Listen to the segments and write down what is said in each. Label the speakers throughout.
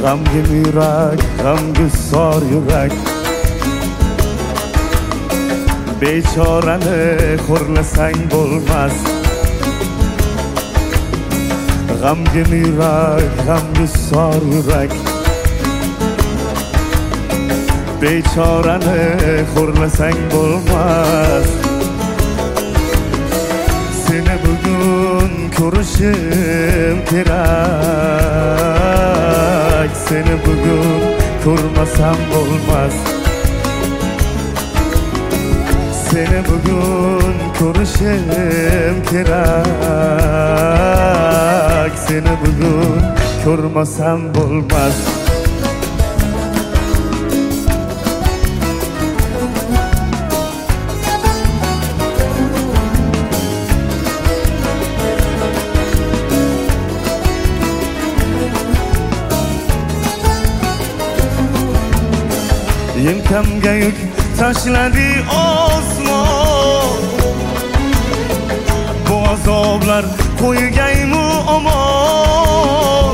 Speaker 1: G'amgin yurak, g'amgusor yurak, bechorani xo'rlasang bo'lmas. G'amgin yurak, g'amgusor yurak, bechorani xo'rlasang bo'lmas. Seni bugun ko'rishim kerak, seni bugun ko'rmasam bo'lmas. Seni bugun ko'rishim kerak, seni bugun ko'rmasam bo'lmas. Yelkamga yuk tashladi osmon, bu azoblar qo'ygaymu omon.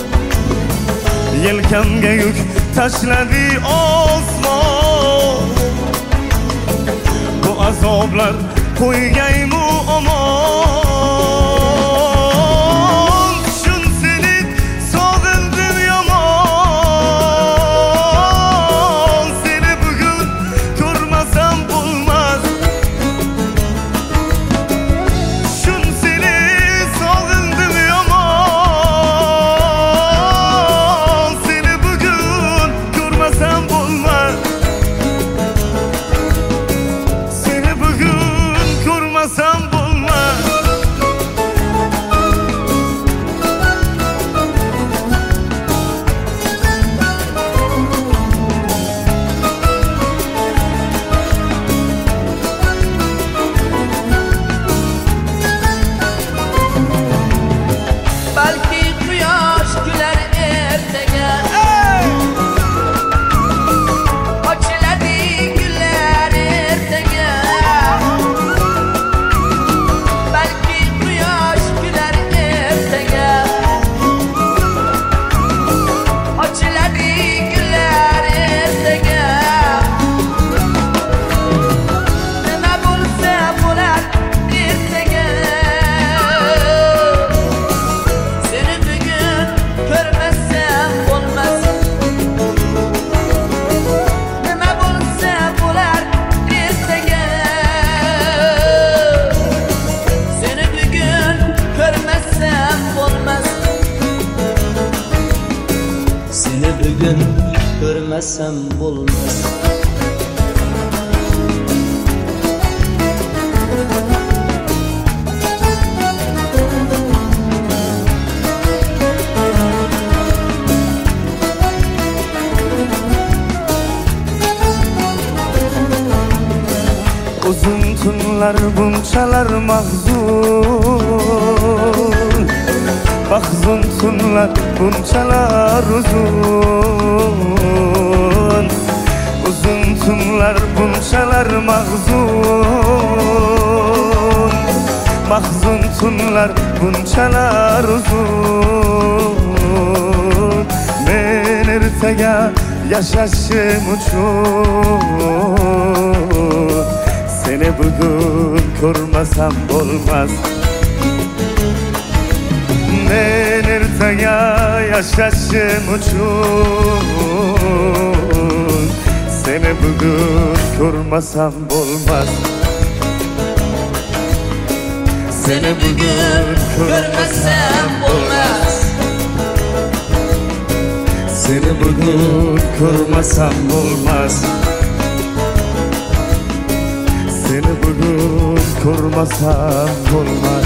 Speaker 1: Yelkamga yuk tashladi osmon, bu azoblar qo'ygaymu omon. Shun seni sog'indim yomon, seni bugun ko'rmasam bo'lmas. Shun seni sog'indim yomon, seni bugun ko'rmasam bo'lmas. Seni bugun ko'rmasam bo'lmas.
Speaker 2: Belki quyosh güler ertaga, ochiladi gullar ertaga. Belki quyosh güler ertaga, ochiladi gullar ertaga. Nima bo'lsa bo'lar ertaga, seni bugun ko'rmasam bo'lmas. Nima bo'lsa bo'lar ertaga, seni bugun ko'rmasam bo'lmas. Seni bugun ko'rmasam bo'lmas.
Speaker 1: Uzun tunlar bunchalar mahzun, mahzun tunlar bunchalar uzun. Uzun tunlar bunchalar mahzun, mahzun tunlar bunchalar uzun. Men ertaga yashashim uchun seni bugun ko'rmasam bo'lmas. Men ertaga yashashim uchun seni bugun ko'rmasam bo'lmas. Seni bugun ko'rmasam bo'lmas. Seni bugun ko'rmasam bo'lmas. Seni bugun ko'rmasam bo'lmas.